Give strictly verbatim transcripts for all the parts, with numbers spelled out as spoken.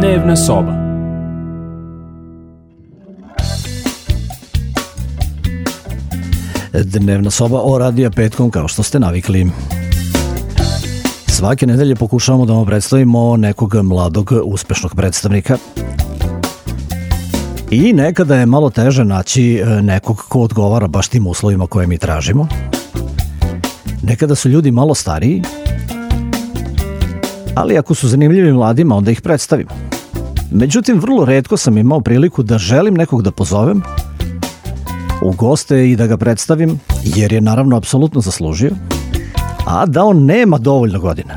Dnevna soba. Dnevna soba o radija petkom, kao što ste navikli. Svake nedelje pokušavamo da vam predstavimo nekog mladog, uspešnog predstavnika. I nekada je malo teže naći nekog ko odgovara baš tim uslovima koje mi tražimo. Nekada su ljudi malo stariji, ali ako su zanimljivi mladima, onda ih predstavimo. Međutim, vrlo retko sam imao priliku da želim nekog da pozovem u goste i da ga predstavim, jer je naravno apsolutno zaslužio, a da on nema dovoljno godina.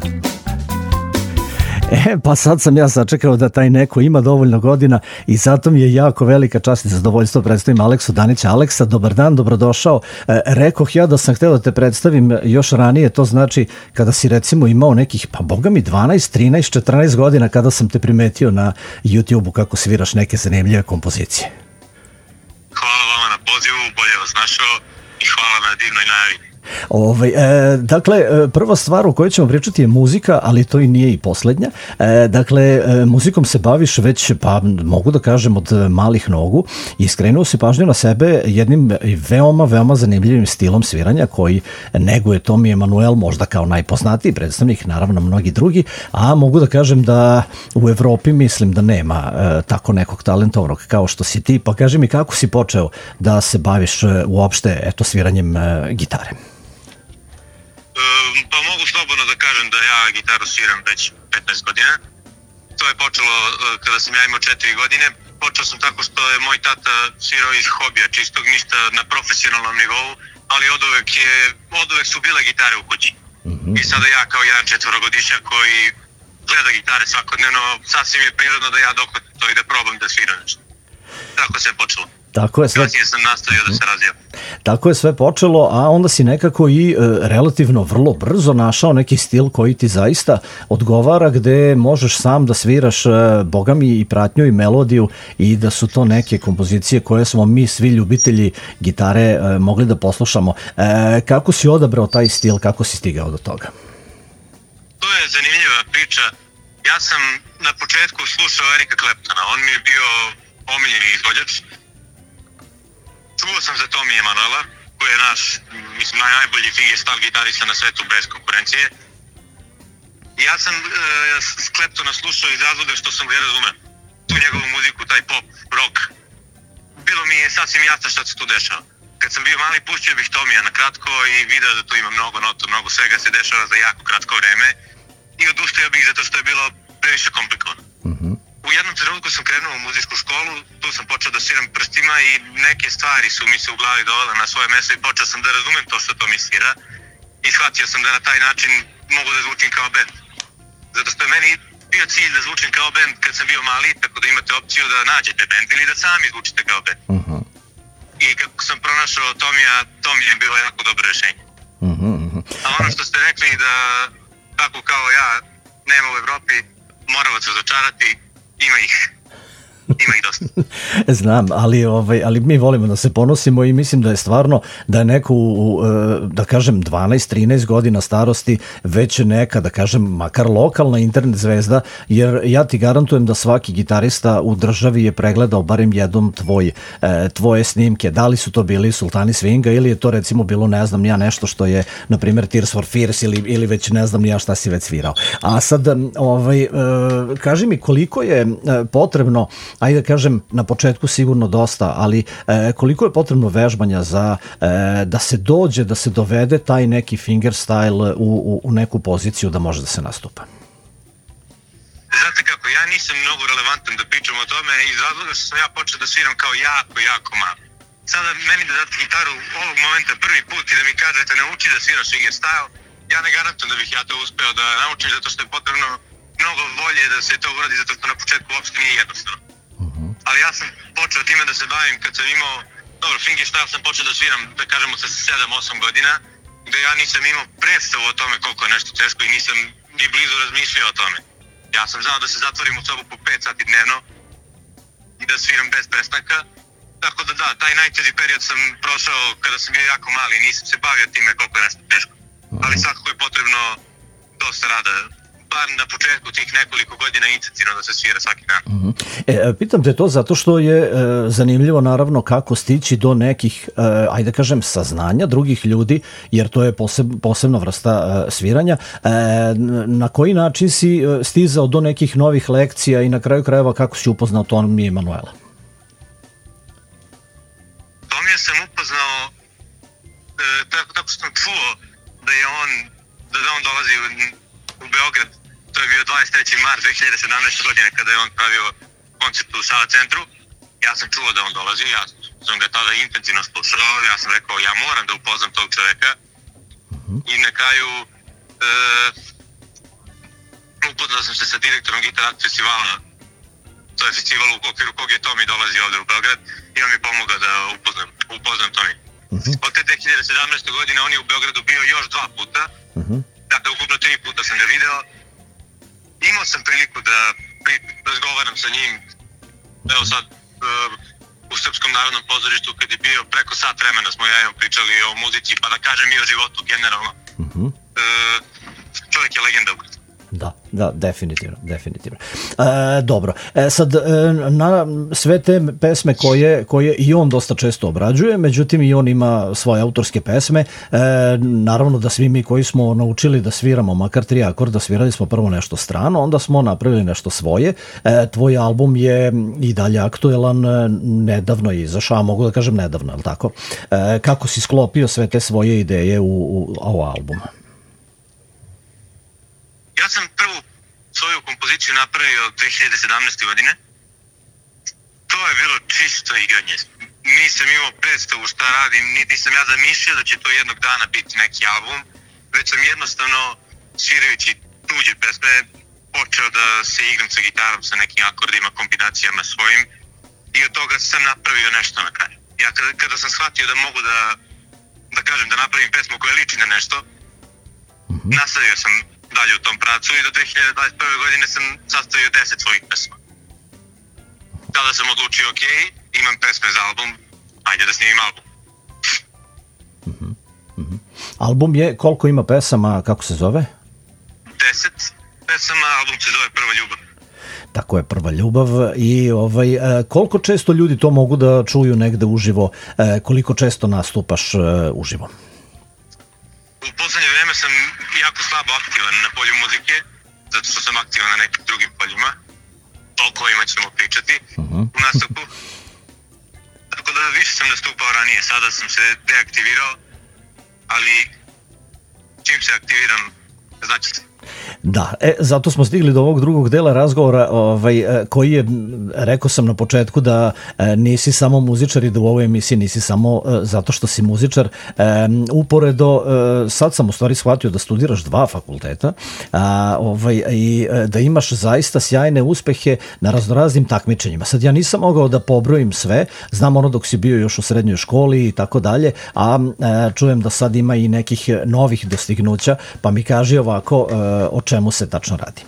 E, pa sad sam ja sačekao da taj neko ima dovoljno godina i zato mi je jako velika čast i zadovoljstvo predstavim Aleksu Danića. Aleksa, dobar dan, dobrodošao. E, rekoh ja da sam hteo da te predstavim još ranije, to znači kada si recimo imao nekih, pa boga mi, dvanaest, trinaest, četrnaest godina, kada sam te primetio na YouTube-u kako sviraš neke zanimljive kompozicije. Hvala vama na pozivu, bolje vas našao i hvala na divnoj najavi. Ovaj, e, dakle, prva stvar o kojoj ćemo pričati je muzika, ali to i nije i poslednja. E, dakle, e, muzikom se baviš već, pa mogu da kažem, od malih nogu i skrenuo si pažnju na sebe jednim veoma, veoma zanimljivim stilom sviranja koji neguje Tommy Emmanuel, možda kao najpoznatiji predstavnik, naravno mnogi drugi, a mogu da kažem da u Evropi mislim da nema e, tako nekog talentovnog kao što si ti, pa kaži mi kako si počeo da se baviš e, uopšte eto, sviranjem e, gitare? Pa mogu slobodno da kažem da ja gitaru sviram već petnaest godina. To je počelo kada sam ja imao četiri godine. Počeo sam tako što je moj tata svirao iz hobija, čistog, ništa na profesionalnom nivou, ali od uvek, je, od uvek su bile gitare u kući. Mm-hmm. I sada ja kao jedan četvorogodišnjak koji gleda gitare svakodnevno, sasvim je prirodno da ja dok to ide probam da sviram nešto. Tako se je počelo. Tako je sve... Kasnije sam nastavio da se razvijam. Tako je sve počelo, a onda si nekako i e, relativno vrlo brzo našao neki stil koji ti zaista odgovara, gde možeš sam da sviraš, e, boga mi, i pratnju i melodiju, i da su to neke kompozicije koje smo mi svi ljubitelji gitare e, mogli da poslušamo. E, kako si odabrao taj stil, kako si stigao do toga? To je zanimljiva priča. Ja sam na početku slušao Erika Claptona, on mi je bio omiljeni izvođač. Čuo sam za Tommy Emmanuela, koji je naš, mislim, najbolji fingerstyle gitarista na svetu bez konkurencije. I ja sam e, s Claptona slušao iz razloga što sam ga razumeo. Tu njegovu muziku, taj pop, rock. Bilo mi je sasvim jasno što se tu dešava. Kad sam bio mali, pustio bih Tomija na kratko i video da tu ima mnogo nota, mnogo svega se dešava za jako kratko vreme. I odustao bih zato što je bilo previše komplikovano. Mm-hmm. U jednom trenutku sam krenuo u muzičku školu, tu sam počeo da sviram prstima i neke stvari su mi se u glavi dovele na svoje mesto i počeo sam da razumem to što to mi svira i shvatio sam da na taj način mogu da zvučim kao bend. Zato što je meni bio cilj da zvučim kao bend kad sam bio mali, tako da imate opciju da nađete bend ili da sami zvučite kao bend. Uh-huh. I kako sam pronašao Tomija, to mi je bilo jako dobro rešenje. Uh-huh. A ono što ste rekli da tako kao ja nema u Evropi, moram vas razočarati. Ima ih. Ima ih dosta. Znam, ali, ovaj, ali mi volimo da se ponosimo i mislim da je stvarno da je neko u, da kažem, dvanaest trinaest godina starosti već neka, da kažem, makar lokalna internet zvezda, jer ja ti garantujem da svaki gitarista u državi je pregledao barem jednom tvoj, tvoje snimke. Da li su to bili Sultani Swinga ili je to recimo bilo, ne znam, ja nešto što je, na primjer, Tears for Fears ili, ili već ne znam ja šta si već svirao. A sad, ovaj, kaži mi koliko je potrebno, ajde da kažem, na početku sigurno dosta, ali e, koliko je potrebno vežbanja za e, da se dođe, da se dovede taj neki fingerstyle u, u, u neku poziciju da može da se nastupa? Znate kako, ja nisam mnogo relevantan da pričam o tome iz razloga što sam ja počeo da sviram kao jako, jako malo. Sada meni da date gitaru ovog momenta prvi put i da mi kažete nauči da sviraš fingerstyle, ja ne garantujem da bih ja to uspeo da naučim zato što je potrebno mnogo volje da se to uradi, zato što na početku uopšte nije jednostavno. Ali ja sam počeo time da se bavim kad sam imao, dobro, fingerstyle sam počeo da sviram, da kažemo, sa sedam osam godina, gde ja nisam imao predstavu o tome koliko je nešto teško i nisam ni blizu razmišljao o tome. Ja sam znao da se zatvorim u sobu po pet sati dnevno i da sviram bez prestanka, tako da da, taj najteži period sam prošao kada sam bio jako mali i nisam se bavio time koliko je nešto teško. Ali svakako je potrebno dosta rada bar na početku tih nekoliko godina intenzivno da se svira svaki dan. Mm-hmm. E, pitam te to zato što je e, zanimljivo naravno kako stići do nekih, e, ajde da kažem, saznanja drugih ljudi, jer to je poseb, posebna vrsta e, sviranja. E, na koji način si e, stizao do nekih novih lekcija i na kraju krajeva kako si upoznao Tomija Emanuela? Tomija sam upoznao e, tako, tako što sam čuo da je on, da, da on dolazi u, u Beograd. To je bio dvadeset treći mart dve hiljade sedamnaeste. godine kada je on pravio koncert u Sava centru. Ja sam čuo da on dolazi, ja sam ga tada intenzivno slušao, ja sam rekao ja moram da upoznam tog čoveka. Uh-huh. I na kraju e, upoznao sam se sa direktorom Guitar Art festivala. To je festival u okviru kog je Tomi dolazi ovde u Beograd i on mi pomogao da upoznam, upoznam Tomi. Uh-huh. Od te dve hiljade sedamnaeste. godine on je u Beogradu bio još dva puta. Uh-huh. Dakle, ukupno tri puta sam ga video. Imao sam priliku da razgovaram sa njim, evo sad, uh, u Srpskom narodnom pozorištu, kad je bio preko sat vremena smo ja i pričali o muzici, pa da kažem i o životu generalno. Uh-huh. Uh, čovjek je legenda. Da, da, definitivno, definitivno. E, dobro, e, sad, e, na sve te pesme koje, koje i on dosta često obrađuje, međutim i on ima svoje autorske pesme, e, naravno da svi mi koji smo naučili da sviramo makar tri akorda, svirali smo prvo nešto strano, onda smo napravili nešto svoje. E, tvoj album je i dalje aktuelan, nedavno je izašao, a mogu da kažem nedavno, ali tako? E, kako si sklopio sve te svoje ideje u, u ovo album? Ja sam prvu svoju kompoziciju napravio dve hiljade sedamnaeste. godine. To je bilo čisto igranje. Nisam imao predstavu šta radim, niti sam ja zamišljao da će to jednog dana biti neki album, već sam jednostavno, svirajući tuđe pesme, počeo da se igram sa gitarom, sa nekim akordima, kombinacijama svojim i od toga sam napravio nešto na kraju. Ja kada, kada sam shvatio da mogu da, da kažem, da napravim pesmu koja liči na nešto, mm-hmm. nastavio sam dalje u tom pracu i do dve hiljade dvadeset prve. godine sam sastavio deset svojih pesma. Tada sam odlučio, ok, imam pesme za album, ajde da snimim album. Mm-hmm. Mm-hmm. Album je, koliko ima pesama, kako se zove? Deset pesama, album se zove Prva ljubav. Tako je, Prva ljubav. I ovaj, koliko često ljudi to mogu da čuju negde uživo, koliko često nastupaš uživo? U poslednje vreme sam jako slabo aktivan na polju muzike, zato što sam aktivan na nekim drugim poljima, o kojima ćemo pričati uh-huh. u nastupu. Tako da više sam nastupao ranije, sada sam se deaktivirao, ali čim se aktiviram, znači se. Da, e, zato smo stigli do ovog drugog dela razgovora ovaj, koji je, rekao sam na početku da e, nisi samo muzičar i da u ovoj emisiji nisi samo e, zato što si muzičar. E, uporedo, e, sad sam u stvari shvatio da studiraš dva fakulteta a, ovaj, i e, da imaš zaista sjajne uspehe na raznoraznim takmičenjima. Sad ja nisam mogao da pobrojim sve, znam ono dok si bio još u srednjoj školi i tako dalje, a e, čujem da sad ima i nekih novih dostignuća, pa mi kaži ovako e, o čemu se tačno radi?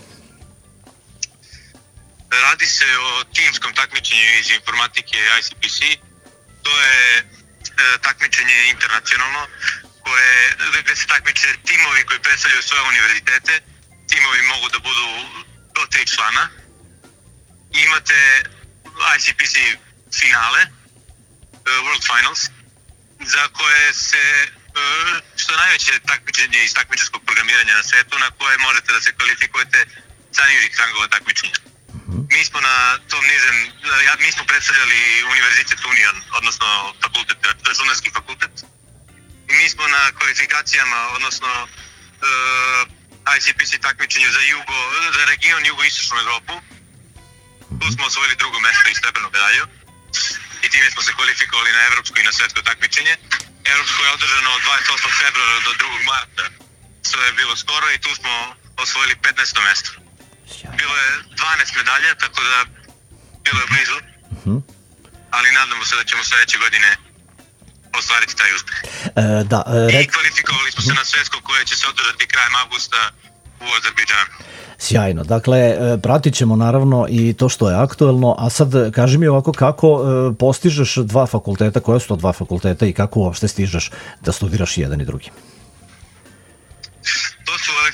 Radi se o timskom takmičenju iz informatike I C P C. To je e, takmičenje internacionalno, koje, gde se takmiče timovi koji predstavljaju svoje univerzitete. Timovi mogu da budu do tri člana. Imate I C P C finale, World Finals, za koje se što je najveće takmičenje iz takmičarskog programiranja na svetu, na koje možete da se kvalifikujete sa nižih rangova takmičenja. Mm-hmm. Mi smo na tom nižem, mi smo predstavljali Univerzitet Union, odnosno fakultet, računarski fakultet. I mi smo na kvalifikacijama, odnosno uh, I C P C takmičenju za, jugo, za region jugoistočnu Evropu. Mm-hmm. Tu smo osvojili drugo mesto i srebrnu medalju. I time smo se kvalifikovali na evropsko i na svetsko takmičenje. Evropsko je održano od dvadeset osmog februara do drugog marta. To je bilo skoro i tu smo osvojili petnaesto mesto. Bilo je dvanaest medalja, tako da bilo je blizu. Uh-huh. Ali nadamo se da ćemo sledeće godine ostvariti taj uspeh. E, da, e, rek... I kvalifikovali smo se na svetsko koje će se održati krajem avgusta u Azerbejdžanu. Sjajno, dakle pratit ćemo naravno i to što je aktuelno, a sad kaži mi ovako kako e, postižeš dva fakulteta, koje su to dva fakulteta i kako uopšte stižeš da studiraš jedan i drugi? To su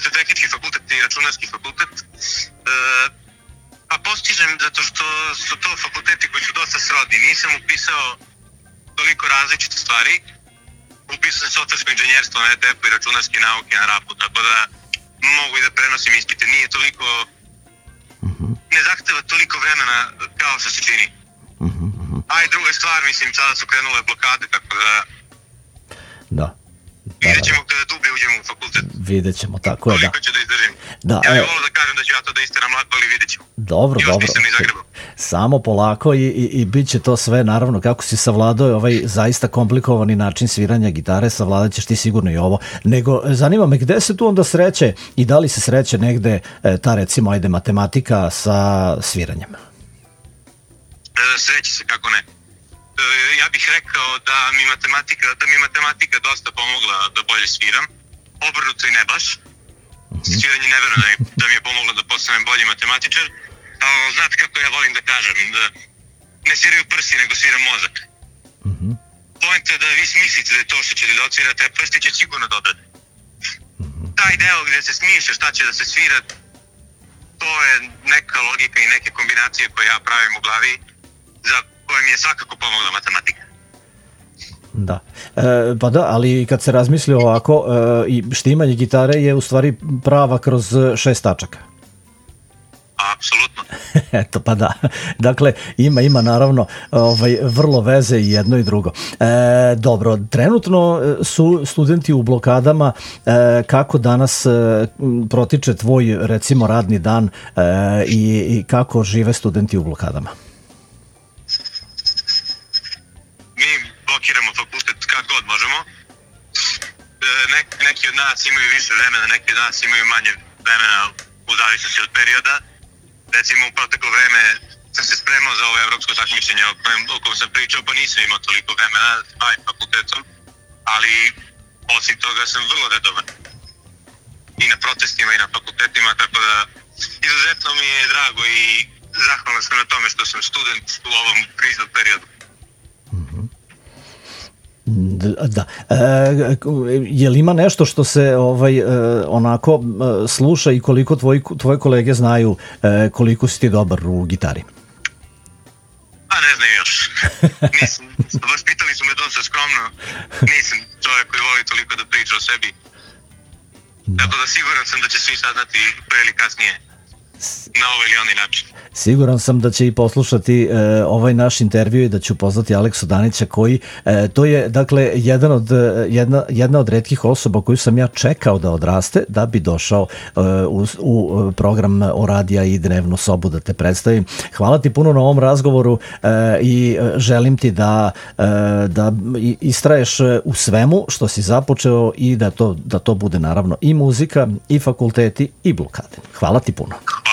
Elektrotehnički fakultet i računarski fakultet. E, pa postižem zato što su to fakulteti koji su dosta srodni. Nisam upisao toliko različite stvari. Upisao sam softversko inženjerstvo na E T F-u i računarske nauke na RAP-u, tako da mogu i da prenosim ispite. Nije toliko, uh-huh. ne zahteva toliko vremena kao što se čini. Uh-huh. A i druga stvar, mislim, sada su krenule blokade, tako da... Da. Vidjet ćemo kada dublje uđemo u fakultet. Vidjet ćemo, tako je, da. Koliko ću da izdržim. Da, ja bih e... volio da kažem da ću ja to da isteram lako, ali vidjet ćemo. Dobro, još dobro. nisam ni zagrebao. Samo polako i, i, i bit će to sve, naravno, kako si savladao ovaj zaista komplikovani način sviranja gitare, savladat ćeš ti sigurno i ovo. Nego, zanima me, gde se tu onda sreće i da li se sreće negde e, ta, recimo, ajde, matematika sa sviranjem? E, sreće se, kako ne. Ja bih rekao da mi matematika, da mi matematika dosta pomogla da bolje sviram, obrnuto i ne baš. Uh-huh. Sviranje ne verujem da mi je pomoglo da postanem bolji matematičar, ali znate kako ja volim da kažem, da ne sviraju prsi, nego svira mozak. Uh-huh. Point je da vi mislite da je to što ćete da odsvirate, a prsti će sigurno dodati. Uh-huh. Taj deo gdje se smišlja šta će da se svira, to je neka logika i neke kombinacije koje ja pravim u glavi, za koja mi je svakako pomogla matematika. Da, e, pa da, ali kad se razmisli ovako, e, i štimanje gitare je u stvari prava kroz šest tačaka. Apsolutno. Eto, pa da. Dakle, ima, ima naravno ovaj, vrlo veze i jedno i drugo. E, dobro, trenutno su studenti u blokadama. E, kako danas e, protiče tvoj, recimo, radni dan e, i, i kako žive studenti u blokadama? Blokiramo fakultet kad god možemo. Nek, neki od nas imaju više vremena, neki od nas imaju manje vremena u zavisnosti od perioda. Recimo u proteklo vreme sam se spremao za ovo evropsko takmičenje o kojem, o kojem sam pričao, pa nisam imao toliko vremena da se bavim fakultetom, ali osim toga sam vrlo redovan i na protestima i na fakultetima, tako da izuzetno mi je drago i zahvalan sam na tome što sam student u ovom kriznom periodu. Da. E, je li ima nešto što se ovaj e, onako e, sluša i koliko tvoji, tvoje kolege znaju e, koliko si ti dobar u gitari? A ne znam još. Nisam, vaspitali su me dosta skromno. Nisam čovjek koji voli toliko da priča o sebi. Da. Tako da siguran sam da će svi saznati pre ili kasnije na ovaj ili onaj način. Siguran sam da će i poslušati e, ovaj naš intervju i da ću pozvati Aleksu Danića koji, e, to je dakle jedan od, jedna, jedna od retkih osoba koju sam ja čekao da odraste da bi došao e, u, u program O Radija i Dnevnu sobu da te predstavim. Hvala ti puno na ovom razgovoru e, i želim ti da, e, da istraješ u svemu što si započeo i da to, da to bude naravno i muzika i fakulteti i blokade. Hvala ti puno.